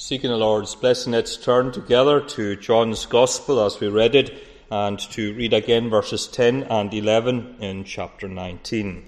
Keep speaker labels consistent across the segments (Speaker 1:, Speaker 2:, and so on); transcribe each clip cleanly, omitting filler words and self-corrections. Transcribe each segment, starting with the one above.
Speaker 1: Seeking the Lord's blessing, let's turn together to John's Gospel as we read it, and to read again verses 10 and 11 in chapter 19.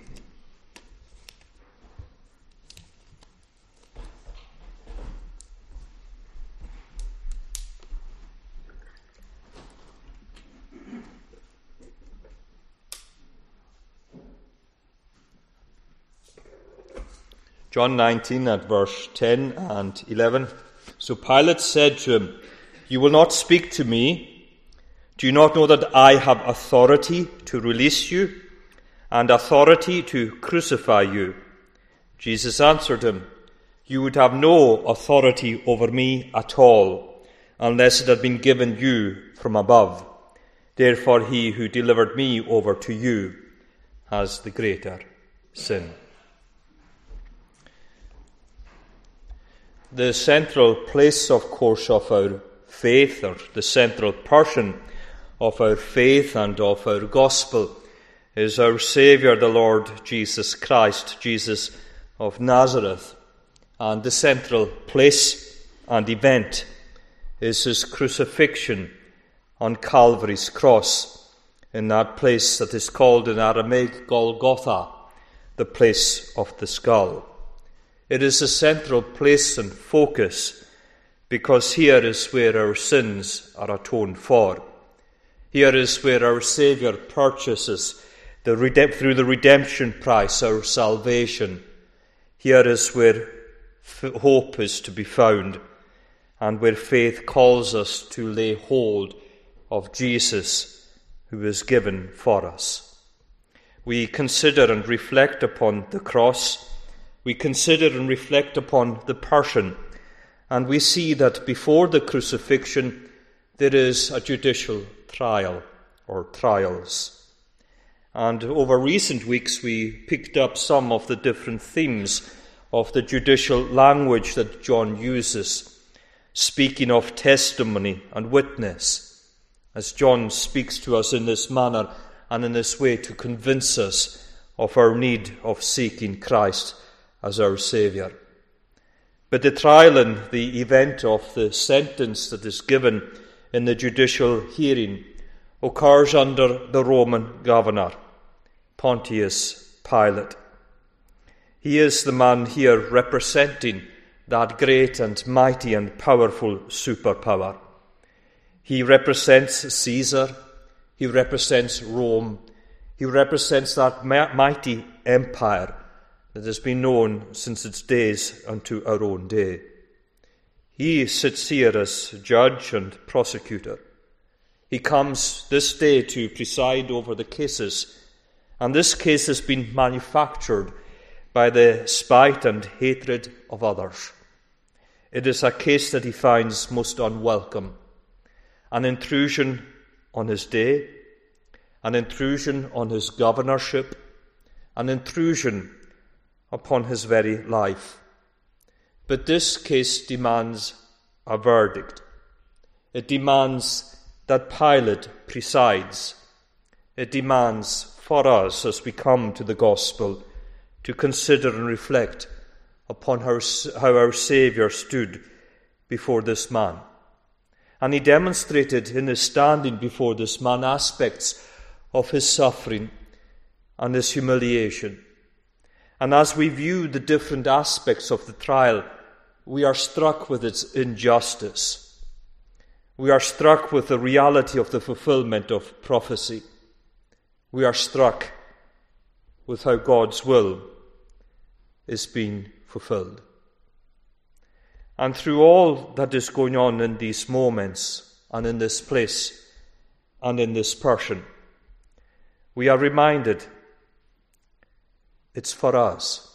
Speaker 1: John 19 at verse 10 and 11. So Pilate said to him, "You will not speak to me? Do you not know that I have authority to release you and authority to crucify you?" Jesus answered him, "You would have no authority over me at all, unless it had been given you from above. Therefore he who delivered me over to you has the greater sin." The central place, of course, of our faith, or the central person of our faith and of our gospel, is our Saviour, the Lord Jesus Christ, Jesus of Nazareth. And the central place and event is his crucifixion on Calvary's cross, in that place that is called in Aramaic Golgotha, the place of the skull. It is a central place and focus because here is where our sins are atoned for. Here is where our Saviour purchases through the redemption price our salvation. Here is where hope is to be found, and where faith calls us to lay hold of Jesus who is given for us. We consider and reflect upon the cross. We consider and reflect upon the person, and we see that before the crucifixion there is a judicial trial or trials. And over recent weeks we picked up some of the different themes of the judicial language that John uses, speaking of testimony and witness, as John speaks to us in this manner and in this way to convince us of our need of seeking Christ as our Saviour. But the trial and the event of the sentence that is given in the judicial hearing occurs under the Roman governor, Pontius Pilate. He is the man here representing that great and mighty and powerful superpower. He represents Caesar, he represents Rome, he represents that mighty empire that has been known since its days unto our own day. He sits here as judge and prosecutor. He comes this day to preside over the cases, and this case has been manufactured by the spite and hatred of others. It is a case that he finds most unwelcome, an intrusion on his day, an intrusion on his governorship, an intrusion upon his very life. But this case demands a verdict. It demands that Pilate presides. It demands for us, as we come to the gospel, to consider and reflect upon how our Saviour stood before this man. And he demonstrated in his standing before this man aspects of his suffering and his humiliation. And as we view the different aspects of the trial, we are struck with its injustice. We are struck with the reality of the fulfillment of prophecy. We are struck with how God's will is being fulfilled. And through all that is going on in these moments and in this place and in this person, we are reminded it's for us.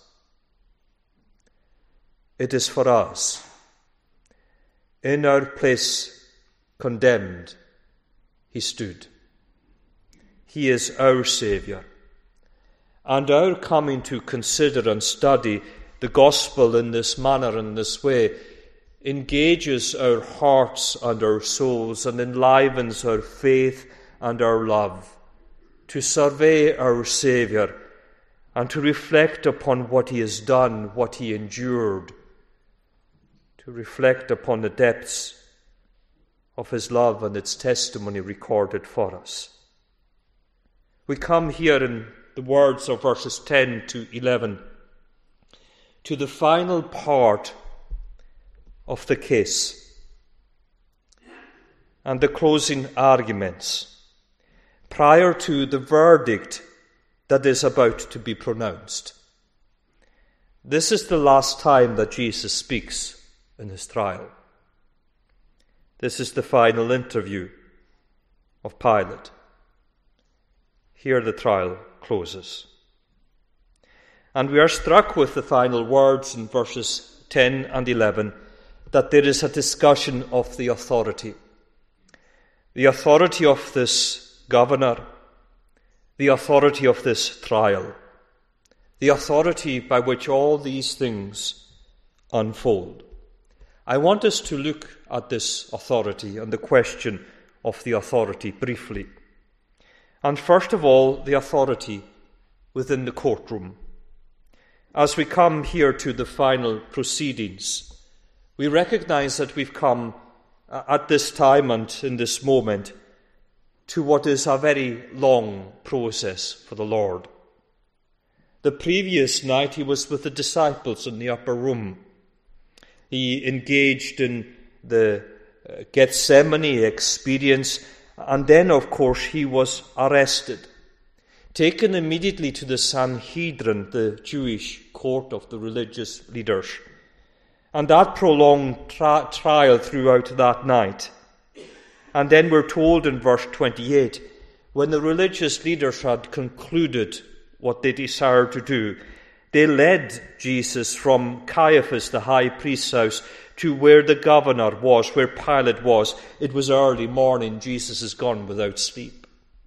Speaker 1: It is for us. In our place condemned, he stood. He is our Saviour. And our coming to consider and study the gospel in this manner and this way engages our hearts and our souls and enlivens our faith and our love to survey our Saviour and to reflect upon what he has done, what he endured, to reflect upon the depths of his love and its testimony recorded for us. We come here in the words of verses 10 to 11 to the final part of the case and the closing arguments prior to the verdict that is about to be pronounced. This is the last time that Jesus speaks in his trial. This is the final interview of Pilate. Here the trial closes. And we are struck with the final words in verses 10 and 11 that there is a discussion of the authority. The authority of this governor, the authority of this trial, the authority by which all these things unfold. I want us to look at this authority and the question of the authority briefly. And first of all, the authority within the courtroom. As we come here to the final proceedings, we recognize that we've come at this time and in this moment to what is a very long process for the Lord. The previous night he was with the disciples in the upper room. He engaged in the Gethsemane experience, and then, of course, he was arrested, taken immediately to the Sanhedrin, the Jewish court of the religious leaders. And that prolonged trial throughout that night. And then we're told in verse 28, when the religious leaders had concluded what they desired to do, they led Jesus from Caiaphas, the high priest's house, to where the governor was, where Pilate was. It was early morning. Jesus is gone without sleep.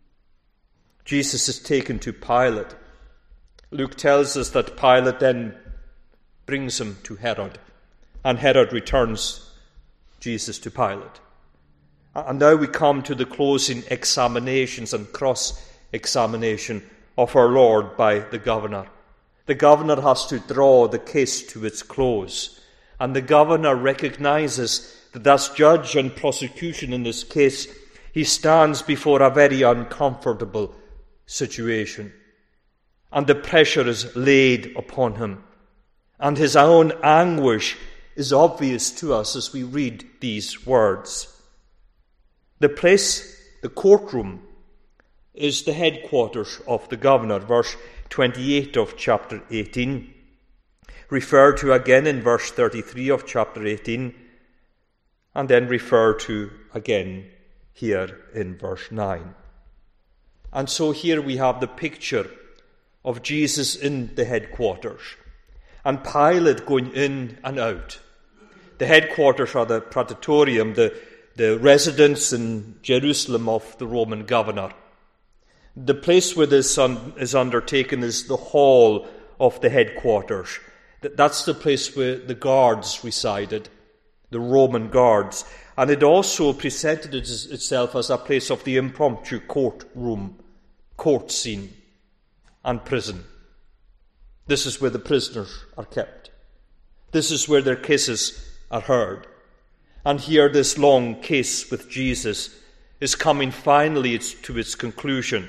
Speaker 1: Jesus is taken to Pilate. Luke tells us that Pilate then brings him to Herod, and Herod returns Jesus to Pilate. And now we come to the closing examinations and cross-examination of our Lord by the governor. The governor has to draw the case to its close. And the governor recognizes that as judge and prosecution in this case, he stands before a very uncomfortable situation. And the pressure is laid upon him. And his own anguish is obvious to us as we read these words. The place, the courtroom, is the headquarters of the governor. Verse 28 of chapter 18, referred to again in verse 33 of chapter 18, and then referred to again here in verse 9. And so here we have the picture of Jesus in the headquarters, and Pilate going in and out. The headquarters are the praetorium, the residence in Jerusalem of the Roman governor. The place where this is undertaken is the hall of the headquarters. That's the place where the guards resided, the Roman guards. And it also presented itself as a place of the impromptu courtroom, court scene, and prison. This is where the prisoners are kept. This is where their cases are heard. And here this long case with Jesus is coming finally to its conclusion.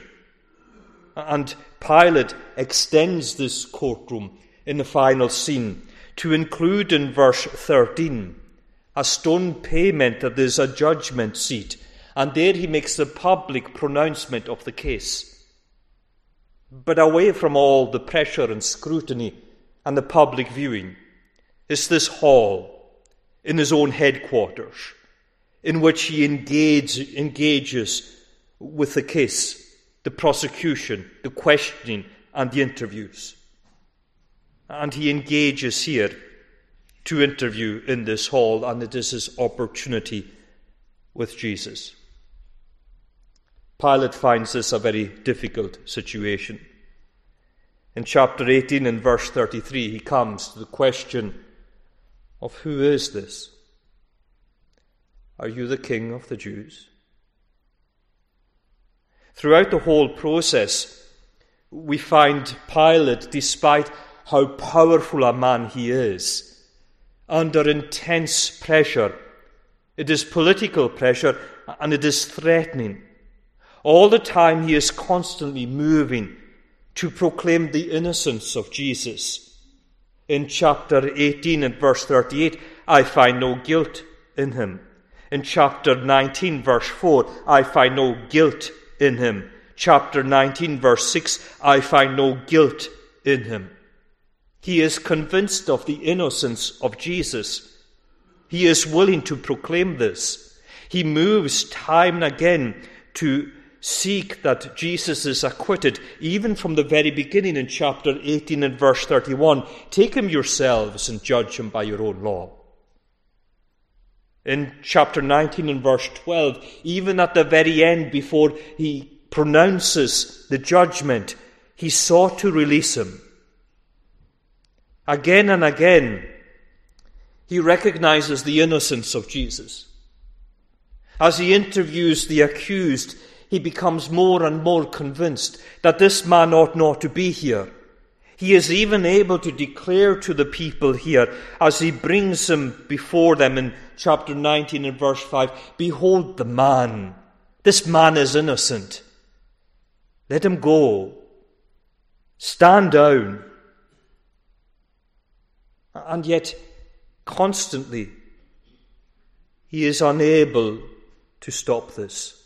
Speaker 1: And Pilate extends this courtroom in the final scene to include in verse 13 a stone pavement that is a judgment seat. And there he makes the public pronouncement of the case. But away from all the pressure and scrutiny and the public viewing is this hall in his own headquarters in which he engages with the case, the prosecution, the questioning, and the interviews. And he engages here to interview in this hall, and it is his opportunity with Jesus. Pilate finds this a very difficult situation. In chapter 18 and verse 33, he comes to the question of who is this? Are you the king of the Jews? Throughout the whole process, we find Pilate, despite how powerful a man he is, under intense pressure. It is political pressure, and it is threatening. All the time he is constantly moving to proclaim the innocence of Jesus. In chapter 18 and verse 38, I find no guilt in him. In chapter 19 verse 4, I find no guilt in him. Chapter 19 verse 6, I find no guilt in him. He is convinced of the innocence of Jesus. He is willing to proclaim this. He moves time and again to seek that Jesus is acquitted, even from the very beginning in chapter 18 and verse 31. Take him yourselves and judge him by your own law. In chapter 19 and verse 12, even at the very end, before he pronounces the judgment, he sought to release him. Again and again, he recognizes the innocence of Jesus. As he interviews the accused, he becomes more and more convinced that this man ought not to be here. He is even able to declare to the people here, as he brings him before them in chapter 19 and verse 5, behold the man. This man is innocent. Let him go. Stand down. And yet, constantly, he is unable to stop this.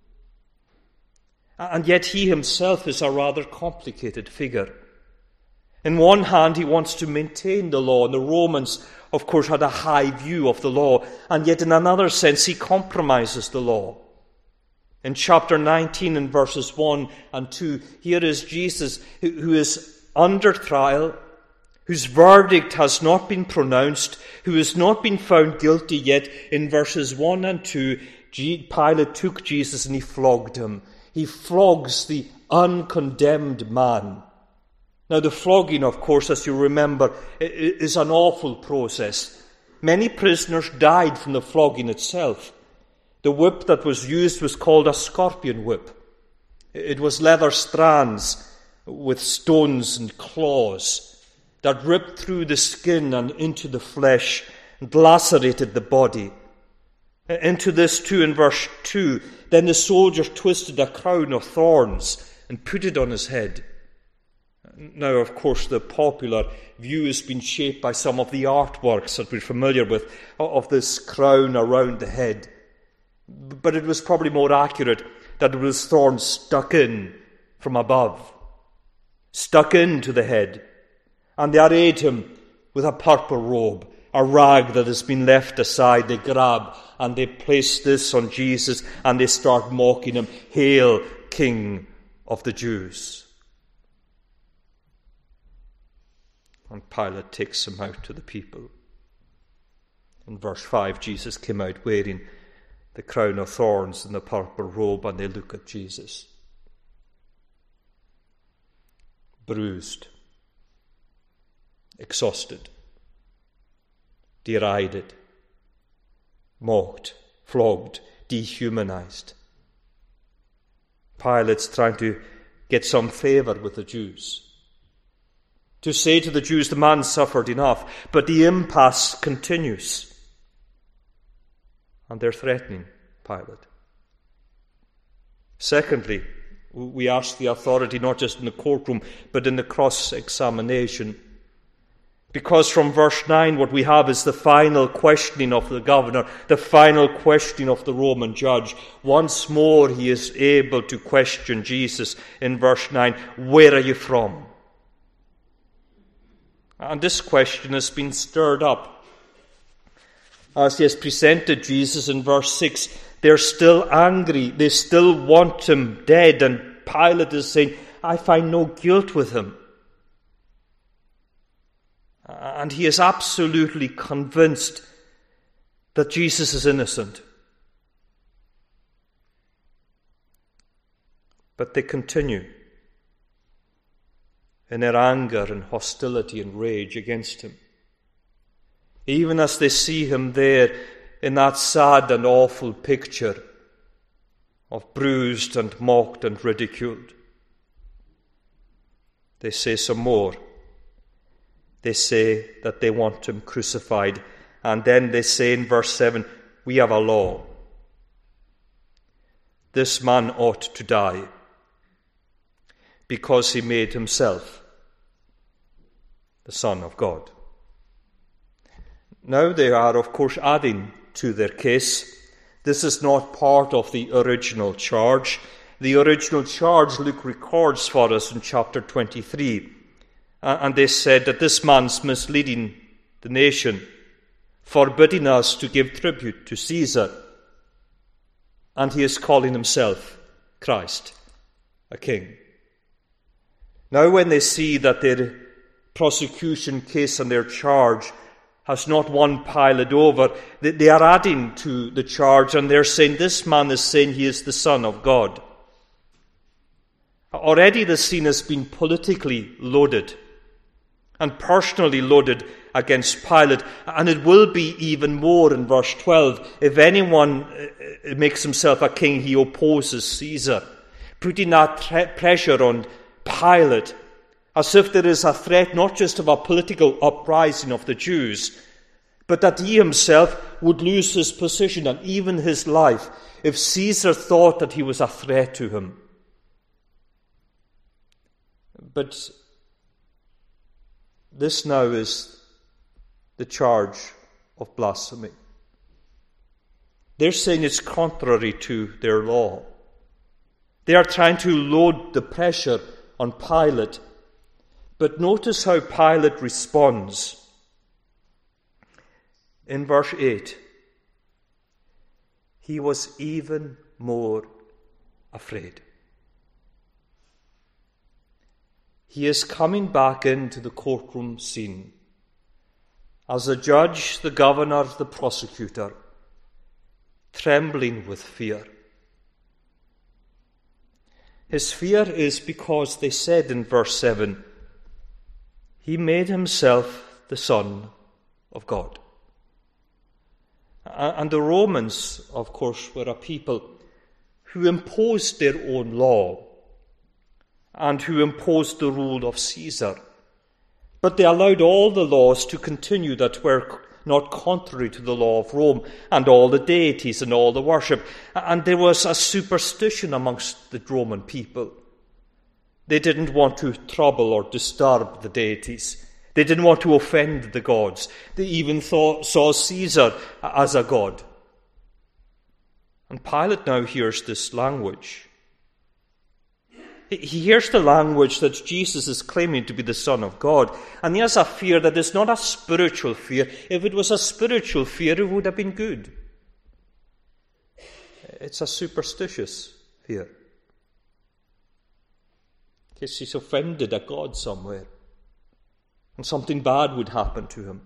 Speaker 1: And yet he himself is a rather complicated figure. In one hand, he wants to maintain the law, and the Romans, of course, had a high view of the law, and yet in another sense, he compromises the law. In chapter 19 and verses 1 and 2, here is Jesus who is under trial, whose verdict has not been pronounced, who has not been found guilty yet. In verses 1 and 2, Pilate took Jesus and he flogged him. He flogs the uncondemned man. Now, the flogging, of course, as you remember, is an awful process. Many prisoners died from the flogging itself. The whip that was used was called a scorpion whip. It was leather strands with stones and claws that ripped through the skin and into the flesh and lacerated the body. Into this too, in verse 2, then the soldiers twisted a crown of thorns and put it on his head. Now, of course, the popular view has been shaped by some of the artworks that we're familiar with of this crown around the head. But it was probably more accurate that it was thorns stuck in from above, stuck into the head. And they arrayed him with a purple robe, a rag that has been left aside. They grab and they place this on Jesus and they start mocking him. Hail, King of the Jews. And Pilate takes him out to the people. In verse 5, Jesus came out wearing the crown of thorns and the purple robe, and they look at Jesus. Bruised, exhausted, derided, mocked, flogged, dehumanized. Pilate's trying to get some favor with the Jews, to say to the Jews, the man suffered enough, but the impasse continues. And they're threatening Pilate. Secondly, we ask the authority not just in the courtroom, but in the cross-examination. Because from verse 9, what we have is the final questioning of the governor, the final questioning of the Roman judge. Once more he is able to question Jesus in verse 9, where are you from? And this question has been stirred up. As he has presented Jesus in verse 6, they're still angry. They still want him dead. And Pilate is saying, I find no guilt with him. And he is absolutely convinced that Jesus is innocent. But they continue in their anger and hostility and rage against him. Even as they see him there in that sad and awful picture of bruised and mocked and ridiculed, they say some more. they say that they want him crucified. And then they say in verse 7, we have a law. This man ought to die because he made himself the Son of God. Now they are, of course, adding to their case. This is not part of the original charge. The original charge Luke records for us in chapter 23. And they said that this man's misleading the nation, forbidding us to give tribute to Caesar. And he is calling himself Christ, a king. Now when they see that their prosecution case and their charge has not won Pilate over, they are adding to the charge, and they're saying this man is saying he is the Son of God. Already the scene has been politically loaded and personally loaded against Pilate, and it will be even more in verse 12. If anyone makes himself a king, he opposes Caesar, putting that pressure on Pilate, as if there is a threat not just of a political uprising of the Jews, but that he himself would lose his position and even his life if Caesar thought that he was a threat to him. But this now is the charge of blasphemy. They're saying it's contrary to their law. They are trying to load the pressure on Pilate. But notice how Pilate responds. In verse 8, he was even more afraid. He is coming back into the courtroom scene as the judge, the governor, the prosecutor, trembling with fear. His fear is because they said in verse 7, he made himself the Son of God. And the Romans, of course, were a people who imposed their own law and who imposed the rule of Caesar. But they allowed all the laws to continue that were not contrary to the law of Rome, and all the deities and all the worship. And there was a superstition amongst the Roman people. They didn't want to trouble or disturb the deities. They didn't want to offend the gods. They even saw Caesar as a god. And Pilate now hears this language. He hears the language that Jesus is claiming to be the Son of God. And he has a fear that is not a spiritual fear. If it was a spiritual fear, it would have been good. It's a superstitious fear. In case he's offended a god somewhere, and something bad would happen to him.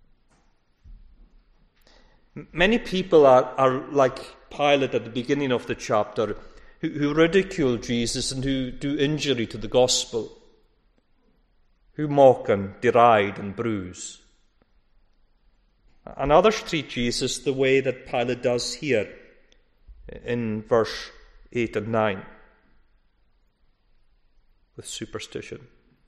Speaker 1: Many people are like Pilate at the beginning of the chapter, who ridicule Jesus and who do injury to the gospel, who mock and deride and bruise. And others treat Jesus the way that Pilate does here in verse 8 and 9, with superstition.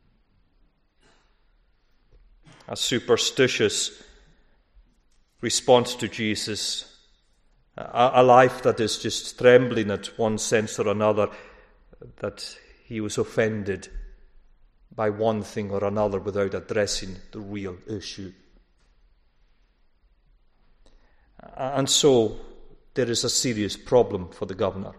Speaker 1: A superstitious response to Jesus, a life that is just trembling at one sense or another, that he was offended by one thing or another without addressing the real issue. And so there is a serious problem for the governor.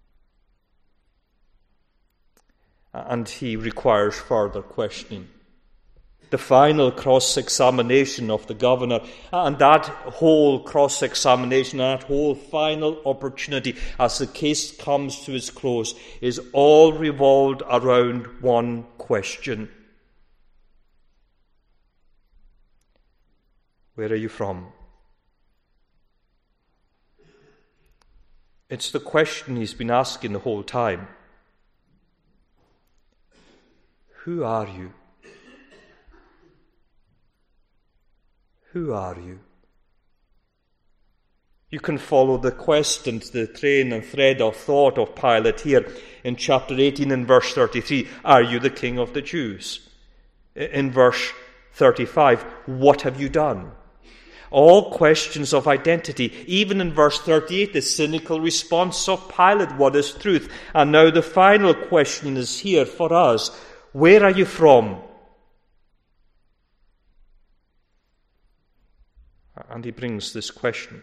Speaker 1: And he requires further questioning. The final cross-examination of the governor, and that whole cross-examination, that whole final opportunity as the case comes to its close, is all revolved around one question. Where are you from? It's the question he's been asking the whole time. Who are you? Who are you? You can follow the quest and the train and thread of thought of Pilate here in chapter 18 and verse 33. Are you the King of the Jews? In verse 35, what have you done? All questions of identity. Even in verse 38, the cynical response of Pilate, what is truth? And now the final question is here for us. Where are you from? And he brings this question.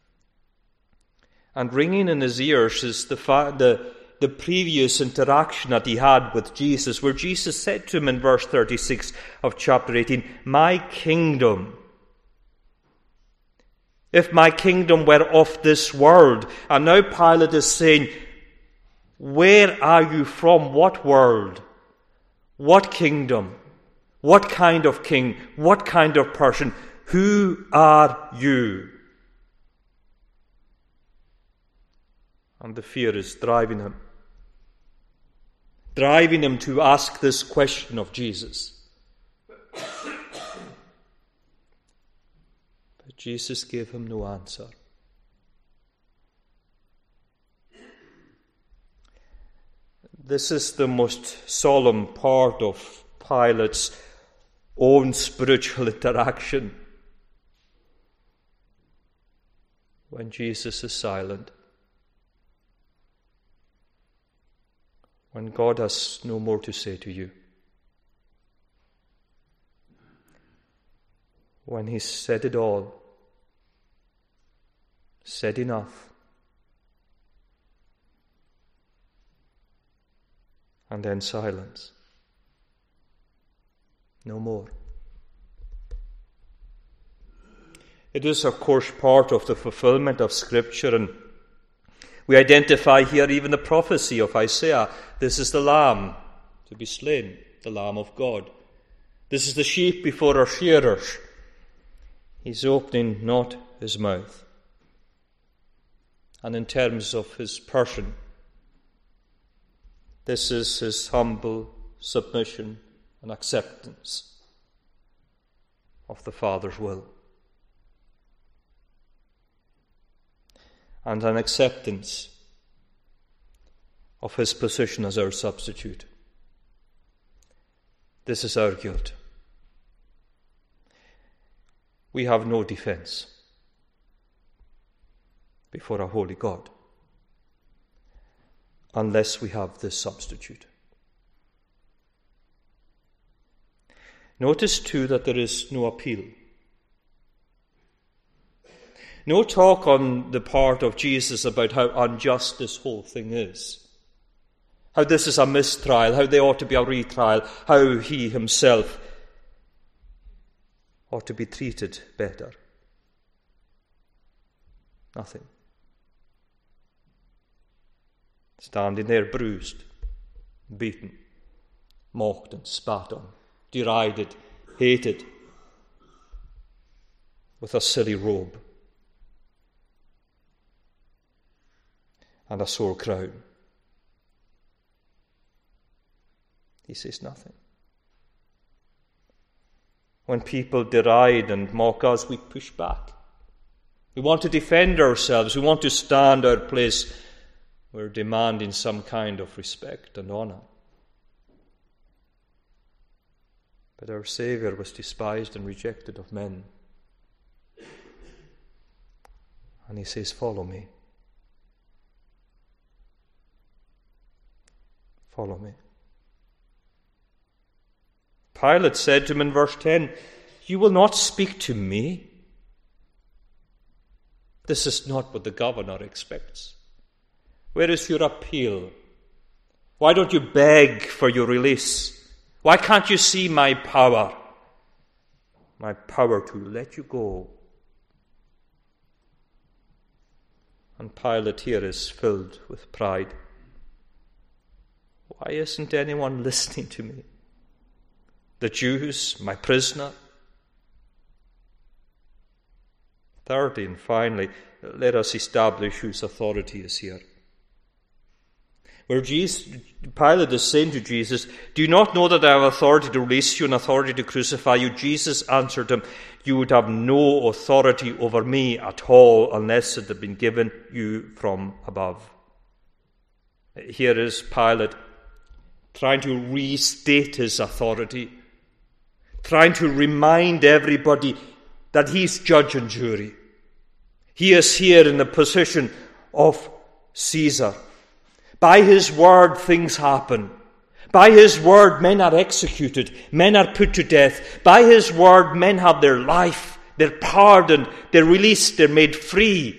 Speaker 1: And ringing in his ears is the previous interaction that he had with Jesus, where Jesus said to him in verse 36 of chapter 18, my kingdom, if my kingdom were of this world. And now Pilate is saying, where are you from? What world? What kingdom? What kind of king? What kind of person? Who are you? And the fear is driving him to ask this question of Jesus. But Jesus gave him no answer. This is the most solemn part of Pilate's own spiritual interaction. When Jesus is silent. When God has no more to say to you. When he's said it all. Said enough. And then silence. No more. It is, of course, part of the fulfillment of Scripture, and we identify here even the prophecy of Isaiah. This is the Lamb to be slain, the Lamb of God. This is the sheep before our shearers. He's opening not his mouth. And in terms of his person, this is his humble submission and acceptance of the Father's will. And an acceptance of his position as our substitute. This is our guilt. We have no defense before a holy God unless we have this substitute. Notice too that there is no appeal. No talk on the part of Jesus about how unjust this whole thing is. How this is a mistrial, how there ought to be a retrial, how he himself ought to be treated better. Nothing. Standing there bruised, beaten, mocked and spat on, derided, hated, with a silly robe and a sore crown. He says nothing. When people deride and mock us, we push back. We want to defend ourselves. We want to stand our place. We're demanding some kind of respect and honor. But our Saviour was despised and rejected of men. And he says, follow me. Follow me. Pilate said to him in verse 10, you will not speak to me? This is not what the governor expects. Where is your appeal? Why don't you beg for your release? Why can't you see my power? My power to let you go. And Pilate here is filled with pride. Why isn't anyone listening to me? The Jews, my prisoner. Thirdly and finally, let us establish whose authority is here. Where Pilate is saying to Jesus, do you not know that I have authority to release you and authority to crucify you? Jesus answered him, you would have no authority over me at all unless it had been given you from above. Here is Pilate trying to restate his authority, trying to remind everybody that he's judge and jury. He is here in the position of Caesar. By his word, things happen. By his word, men are executed. Men are put to death. By his word, men have their life, they're pardoned, they're released, they're made free.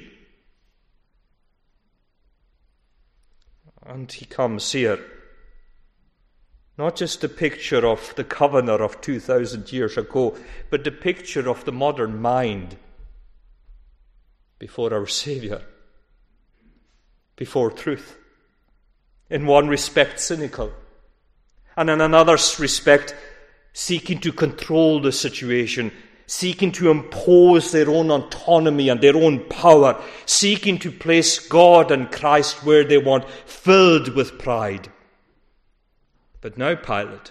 Speaker 1: And he comes here, not just a picture of the governor of 2,000 years ago, but the picture of the modern mind before our Saviour, before truth. In one respect, cynical, and in another respect, seeking to control the situation, seeking to impose their own autonomy and their own power, seeking to place God and Christ where they want, filled with pride. But now, Pilate,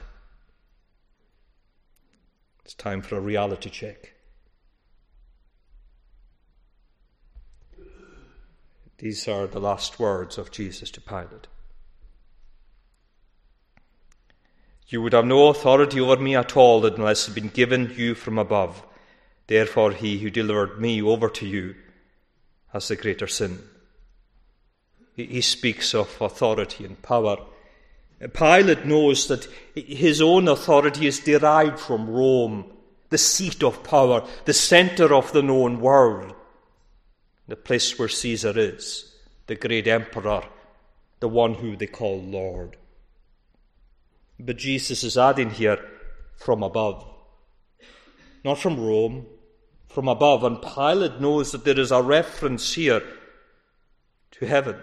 Speaker 1: it's time for a reality check. These are the last words of Jesus to Pilate. You would have no authority over me at all unless it had been given you from above. Therefore he who delivered me over to you has the greater sin. He speaks of authority and power. Pilate knows that his own authority is derived from Rome, the seat of power, the center of the known world, the place where Caesar is, the great emperor, the one who they call Lord. But Jesus is adding here, from above. Not from Rome, from above. And Pilate knows that there is a reference here to heaven.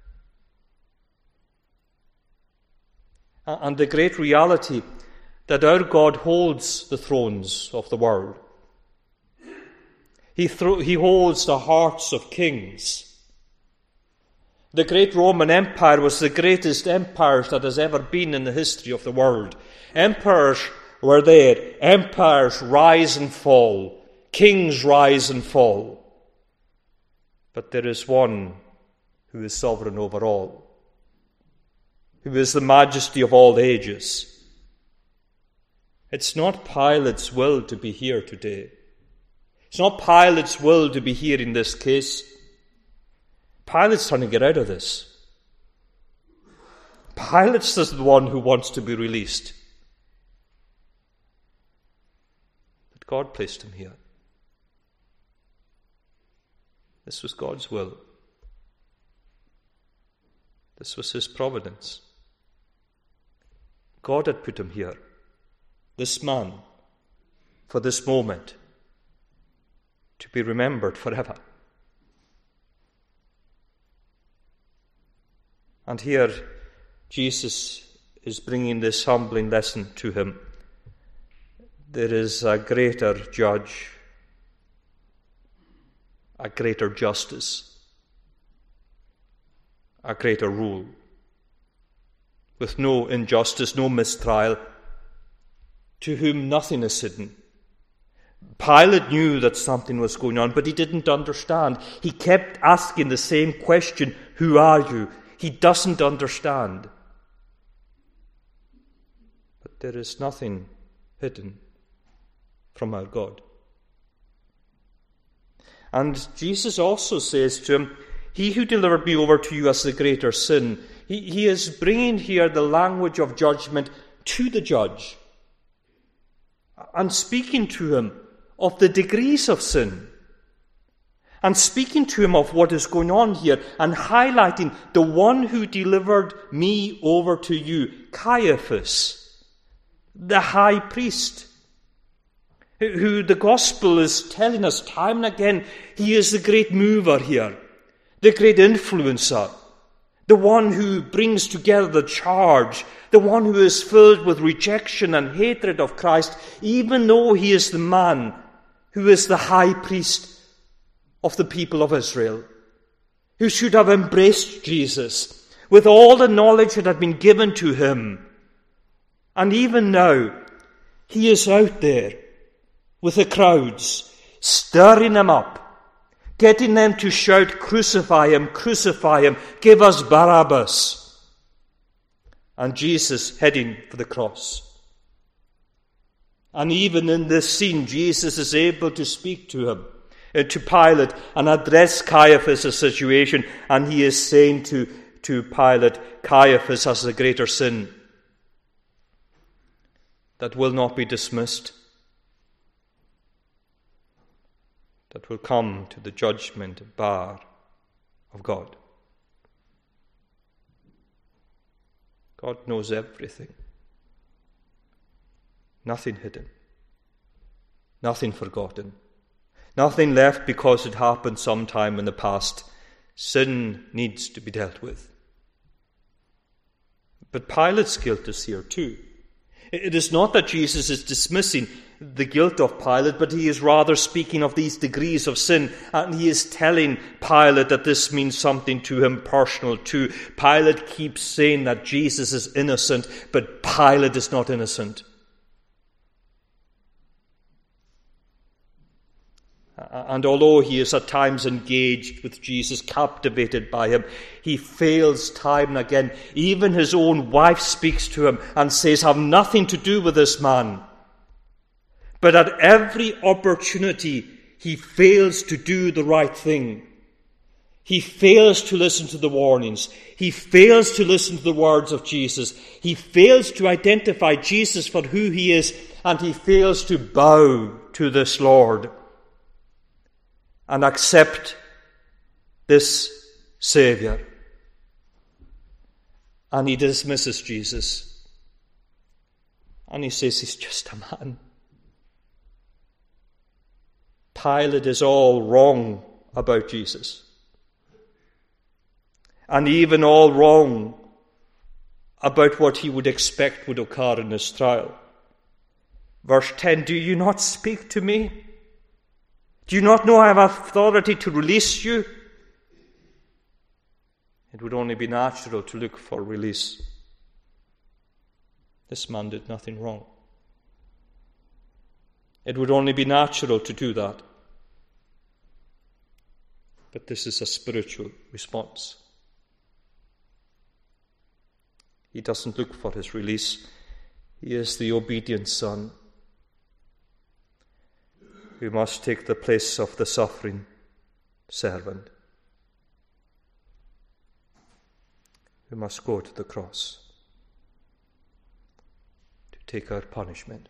Speaker 1: And the great reality that our God holds the thrones of the world. He holds the hearts of kings. The great Roman Empire was the greatest empire that has ever been in the history of the world. Emperors were there. Empires rise and fall. Kings rise and fall. But there is one who is sovereign over all, who is the majesty of all ages. It's not Pilate's will to be here today. It's not Pilate's will to be here in this case. Pilate's trying to get out of this. Pilate's the one who wants to be released. But God placed him here. This was God's will. This was his providence. God had put him here, this man, for this moment, to be remembered forever. And here, Jesus is bringing this humbling lesson to him. There is a greater judge, a greater justice, a greater rule, with no injustice, no mistrial, to whom nothing is hidden. Pilate knew that something was going on, but he didn't understand. He kept asking the same question, who are you? He doesn't understand. But there is nothing hidden from our God. And Jesus also says to him, he who delivered me over to you has the greater sin. He is bringing here the language of judgment to the judge and speaking to him of the degrees of sin, and speaking to him of what is going on here, and highlighting the one who delivered me over to you, Caiaphas, the high priest, who the gospel is telling us time and again, he is the great mover here, the great influencer, the one who brings together the charge, the one who is filled with rejection and hatred of Christ, even though he is the man who is the high priest of the people of Israel, who should have embraced Jesus with all the knowledge that had been given to him. And even now, he is out there with the crowds, stirring them up, getting them to shout, crucify him, give us Barabbas. And Jesus heading for the cross. And even in this scene, Jesus is able to speak to Pilate, and address Caiaphas' situation. And he is saying to Pilate, Caiaphas has the greater sin that will not be dismissed, that will come to the judgment bar of God. God knows everything. Nothing hidden. Nothing forgotten. Nothing left because it happened sometime in the past. Sin needs to be dealt with. But Pilate's guilt is here too. It is not that Jesus is dismissing the guilt of Pilate, but he is rather speaking of these degrees of sin, and he is telling Pilate that this means something to him personal too. Pilate keeps saying that Jesus is innocent, but Pilate is not innocent. And although he is at times engaged with Jesus, captivated by him, he fails time and again. Even his own wife speaks to him and says, have nothing to do with this man. But at every opportunity, he fails to do the right thing. He fails to listen to the warnings. He fails to listen to the words of Jesus. He fails to identify Jesus for who he is, and he fails to bow to this Lord and accept this Saviour. And he dismisses Jesus. And he says he's just a man. Pilate is all wrong about Jesus. And even all wrong about what he would expect would occur in his trial. Verse 10, do you not speak to me? Do you not know I have authority to release you? It would only be natural to look for release. This man did nothing wrong. It would only be natural to do that. But this is a spiritual response. He doesn't look for his release. He is the obedient son who must take the place of the suffering servant, who must go to the cross to take our punishment.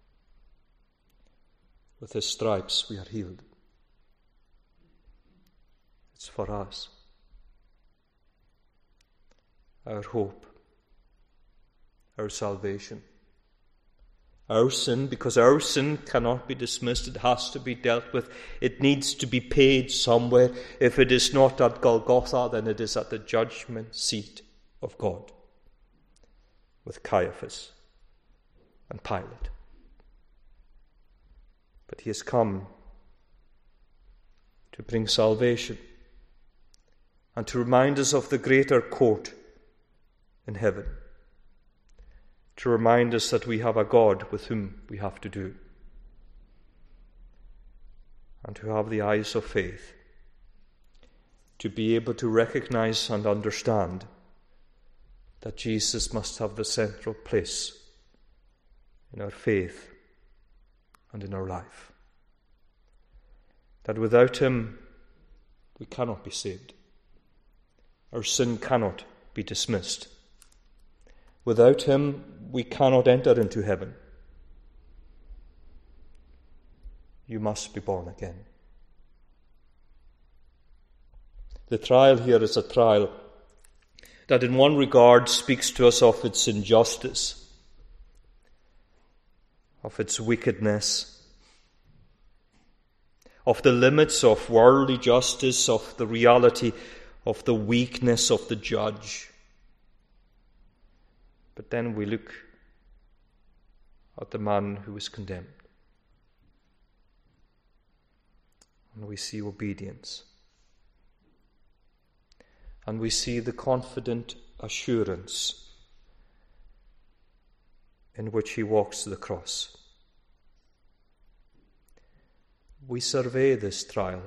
Speaker 1: With his stripes we are healed. It's for us. Our hope, our salvation. Our sin, because our sin cannot be dismissed, it has to be dealt with. It needs to be paid somewhere. If it is not at Golgotha, then it is at the judgment seat of God, with Caiaphas and Pilate. But he has come to bring salvation and to remind us of the greater court in heaven, to remind us that we have a God with whom we have to do, and to have the eyes of faith, to be able to recognize and understand that Jesus must have the central place in our faith and in our life. That without him we cannot be saved. Our sin cannot be dismissed. Without him, we cannot enter into heaven. You must be born again. The trial here is a trial that in one regard speaks to us of its injustice, of its wickedness, of the limits of worldly justice, of the reality of the weakness of the judge. But then we look at the man who is condemned, and we see obedience, and we see the confident assurance in which he walks to the cross. We survey this trial.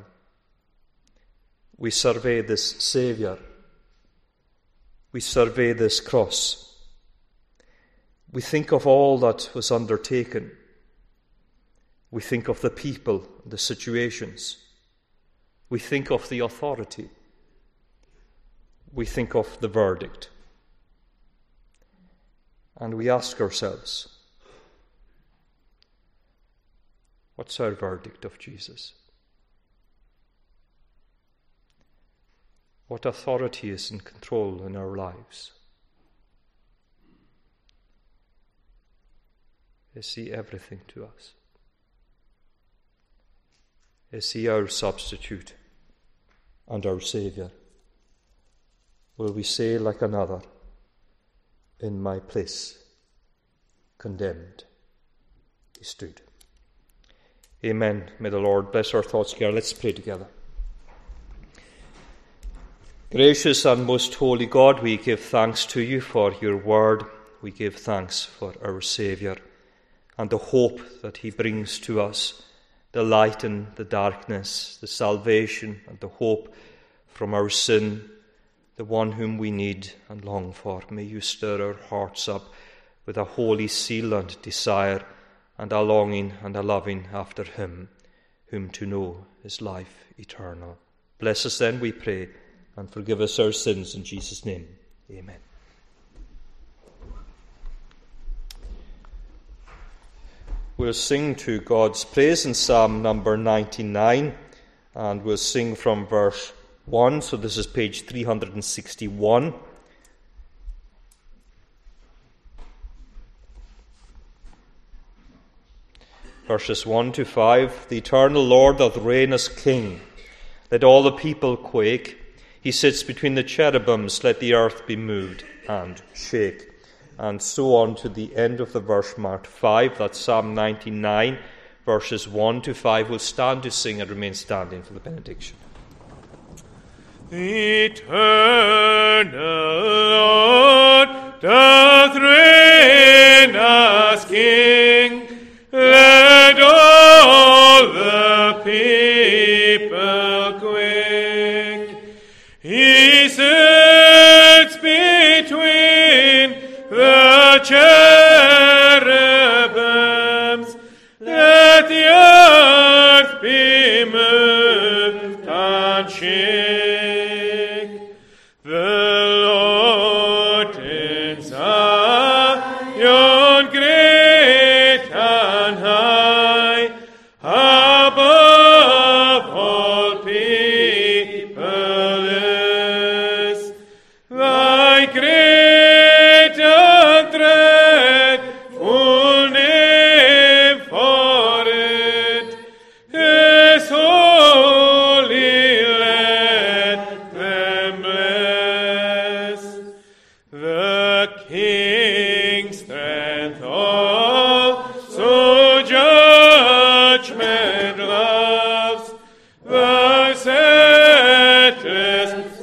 Speaker 1: We survey this Saviour. We survey this cross. We think of all that was undertaken We think of the people, the situations. We think of the authority. We think of the verdict. And we ask ourselves, what's our verdict of Jesus? What authority is in control in our lives? Is he everything to us? Is he our substitute and our Saviour? Will we say like another, in my place, condemned, he stood. Amen. May the Lord bless our thoughts here. Let's pray together. Gracious and most holy God, we give thanks to you for your word. We give thanks for our Saviour and the hope that he brings to us, the light in the darkness, the salvation and the hope from our sin, the one whom we need and long for. May you stir our hearts up with a holy zeal and desire, and a longing and a loving after him, whom to know is life eternal. Bless us then, we pray, and forgive us our sins in Jesus' name. Amen. We'll sing to God's praise in Psalm number 99, and we'll sing from verse 1, so this is page 361. Verses 1 to 5, the eternal Lord doth reign as King. Let all the people quake. He sits between the cherubims. Let the earth be moved and shake. And so on to the end of the verse marked 5. That's Psalm 99, verses 1 to 5. We'll stand to sing and remain standing for the benediction.
Speaker 2: The eternal Lord doth reign as King. Let all the people quake. He sits between the cherubims. Let the earth be moved and shake. The Lord in Zion great and high, above all people is. Thy great and dreadful name for it is holy, let them bless. The King's strength also judgment loves, the settest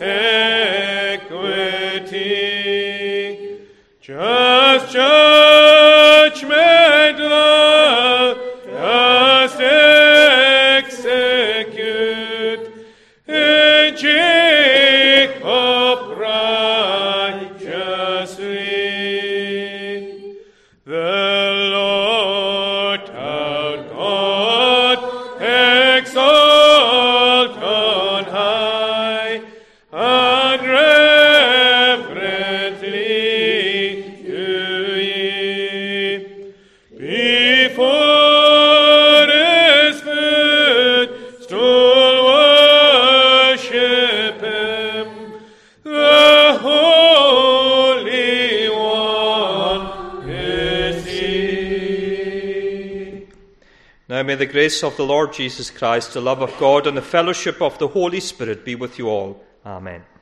Speaker 2: equity. Just judgment love dost execute in Jacob righteously. The Lord our God exalt on high, and reverently do ye before his footstool worship him, the Holy One is he.
Speaker 1: Now may the grace of the Lord Jesus Christ, the love of God, and the fellowship of the Holy Spirit be with you all. Amen.